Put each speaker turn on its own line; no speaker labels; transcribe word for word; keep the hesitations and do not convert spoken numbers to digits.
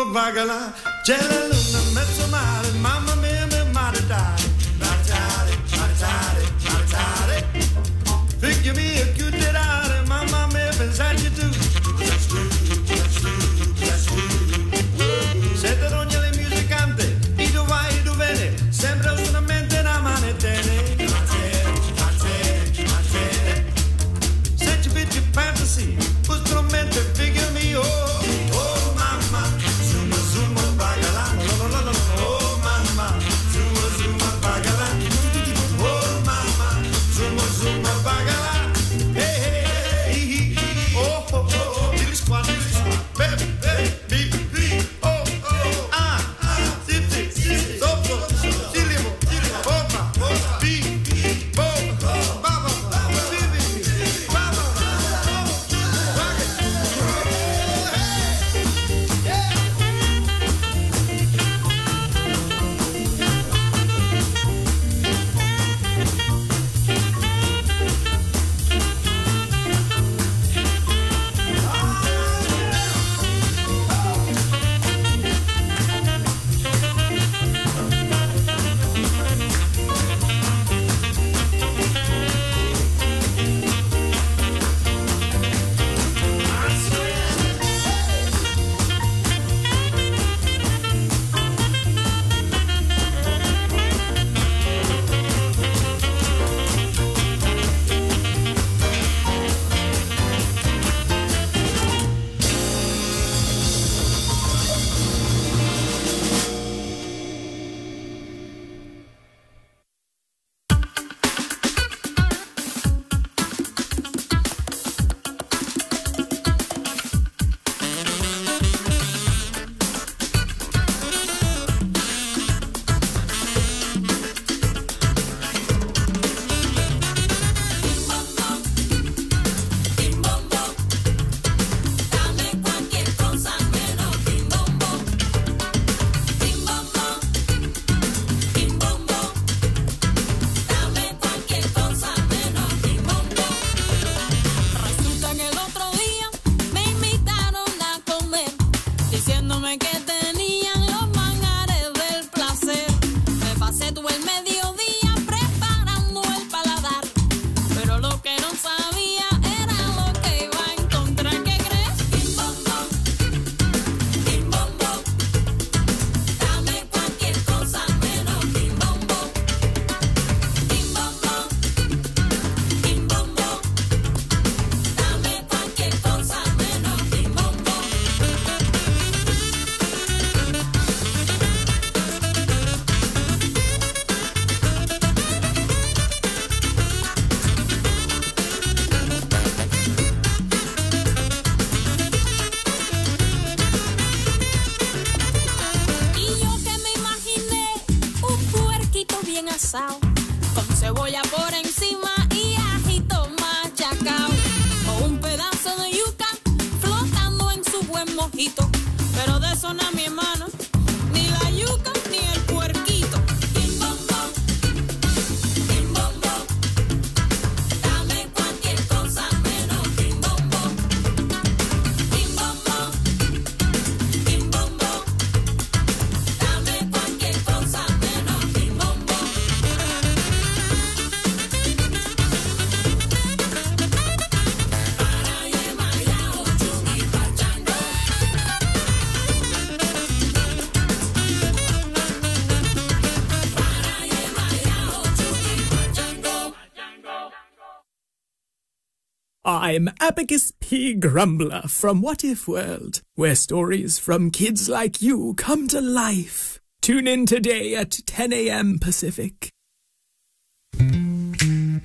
zumo bagala, c'è luna mezzo mare, mamma mia mi maritare, maritare, maritare, maritare. Figurami a chiuderare, mamma mia pensarci tu. That's true, that's true, that's true. Sette rogna le musicante, e dove vai, dove viene, sembra solamente una manettene. Matere, matere, matere. Se ci vedi fantasy, un strumento figure me, oh, oh mamma, zuma zuma bagala, oh, la, la, la, oh mamma, zuma zuma bagala, oh mamma, zuma zuma bagala, hey hey hey, oh oh oh, dilly squat, dilly squat, baby, baby, baby, oh oh, ah ah, zip zip, zip, so so, dilly mo, dilly mo, opa, opa, bi, bo, baba, bibi, baba, oh, bagala.
Con cebolla por encima y ajito machacao, o un pedazo de yuca flotando en su buen mojito. Pero de eso no, mi hermano, ni la yuca ni el puerquito. Bim bom bom, bim bom bom, dame cualquier cosa menos bim bom bom. Bim bom bom, bim bom bom, dame cualquier cosa menos bim bom bom.
I'm Abacus P. Grumbler from What If World, where stories from kids like you come to life. Tune in today at ten a.m. Pacific.